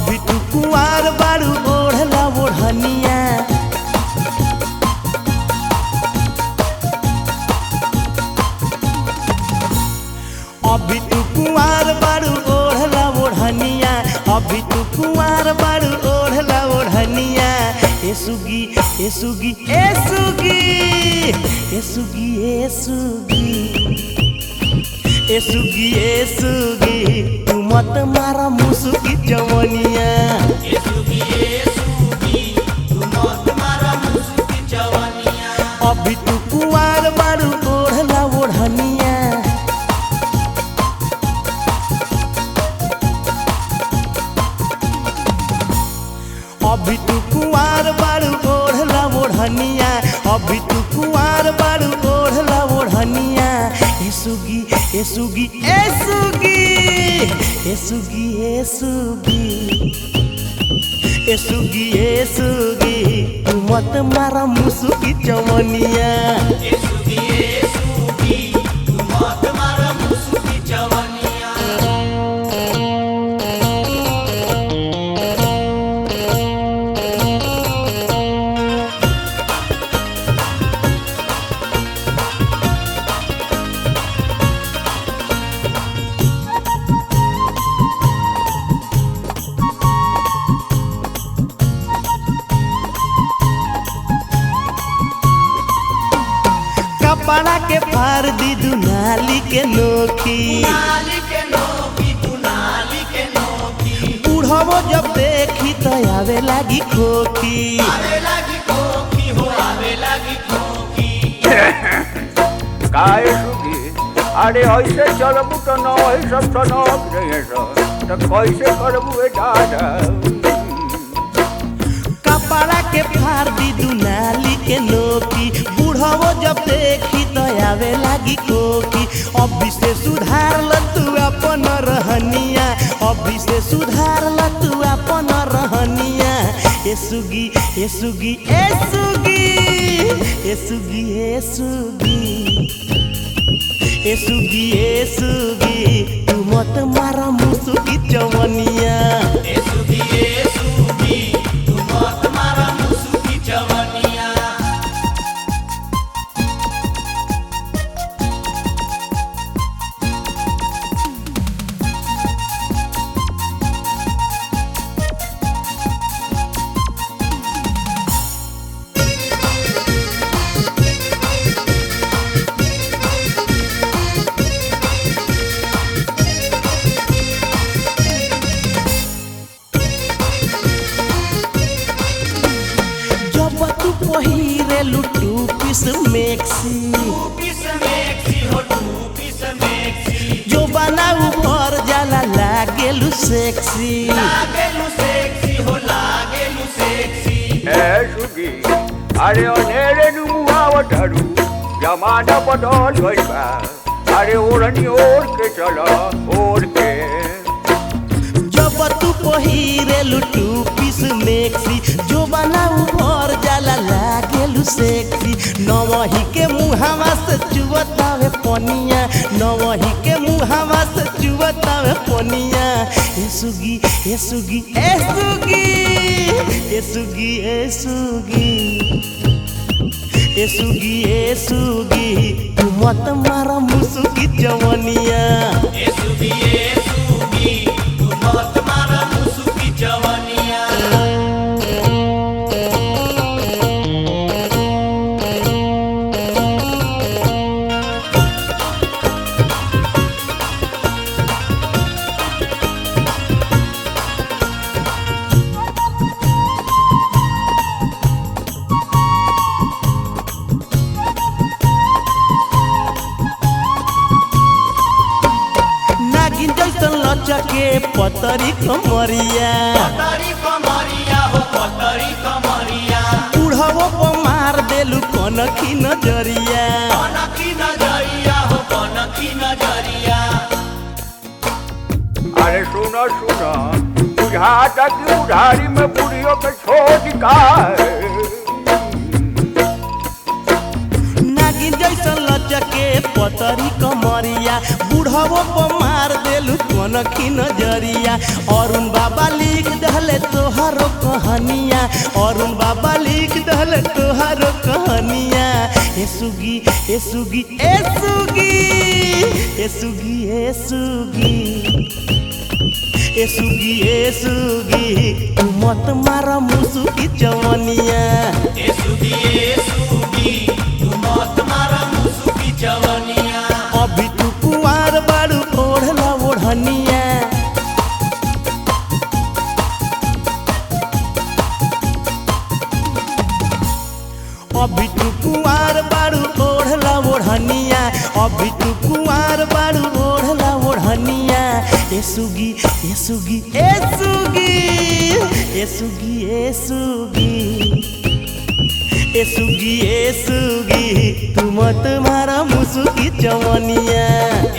अभी तू कुआर बारू ओढ़ला ओढ़निया अभी तू कुआर बारू ओढ़ला ओढ़निया अभी तू कुआर बारू ओढ़ला ओढ़निया ए सुगी ए सुगी ए सुगी ए सुगी ए सुगी ए सुगी ए सुगी तू मत मारा मुसुकी जवनिया ए सुगी तू मत मारा मुसुकी जवनिया अभी तू कुआर बारू ओढ़ला ओढ़निया अभी तू कुआर बारू ओढ़ला ओढ़निया अभी तू कुआर बारू ओढ़ला ओढ़निया ए सुगी ए सुगी ए सुगी ए सुगी ए सुगी ए सुगी ए सुगी तू मत मारा मुसुकी जवनिया ए सुगी तू मत मारा मुसुकी जवनिया कपड़ा के फार दी दुनाली के नोकी नाली के नोकी तू नाली के नोकी बूढ़ो जब देखी तो आवे लागी खोकी आवे लगी खोकी हो आवे लगी खोकी काय सुगी अरे ऐसे चलबू तो न सब सनक रहे तो कैसे करबू दादा कपड़ा के फार दी दुनाली के नोकी बूढ़ो जब देखी तो आवे लागी खोकी अभी से सुधार ल तू अपन रहनिया अभी से सुधार ल तू अपन रहनिया ए सुगी ए सुगी ए सुगी ए सुगी ए सुगी ए सुगी ए सुगी तू मत मारा मुसुकी जवनिया ए सुगी तू मत मारा मुसुकी जवनिया जब तू पहिरे लुटू पिस मेक्सी पीस मेक्सी हो तू पीस मेक्सी जो बनाऊ भर जाला लागेलु सेक्सी लागेलु सेक्सी हो लागेलु सेक्सी ए सुगी अरे अनेरे मुहावतारू जमाना बदल गइल बा अरे ओढ़नी ओढ़ के चला ओढ़ के जब तू पहिरे लुटू पिस मेक्सी जो बनाऊ भर जाला लागेलु सेक्सी नवही के मुहावा से चुवतावे पनिया नवही के मुहावा से चुवतावे पनिया ए सुगी ए सुगी ए सुगी ए सुगी ए सुगी ए सुगी ए सुगी तू मत मारा मुसुकी जवनिया ए सुगी तू मत मारा मुसुकी जवनिया नागिन जैसन लचके पतरी कमरिया पतरी कमरिया हो पतरी कमरिया बूढ़ो पर मार देलु कनखी नजरिया कनकी नजरिया हो कनकी नजरिया अरे सुनो सुनो बुझाता कि उधारी में बुढ़ियों के छोड़ का नागिन जैसन लचके पतरी कमरिया बूढ़ो पर मार देलु कनखी नजरिया अरुण बाबा लिख दहल कहानिया अरुण बाबा लिख दल तोहारो कहानिया ए सुगी ए सुगी ए सुगी ए सुगी ए सुगी ए सुगी ए सुगी तू मत मारा मुसु की जवानिया ए सुगी तू मत मारा मुसु की जवानिया अभी तू कुंवार बाड़ू ओढ़ला ओढ़निया अभी तू कुंवार बाड़ू ओढ़ला ओढ़निया अभी तू कुंवार बाड़ू ओढ़ला ओढ़निया ए सुगी ए सुगी ए सुगी ए सुगी ए सुगी ए सुगी ए सुगी तू मत मारा मुसु की जवानिया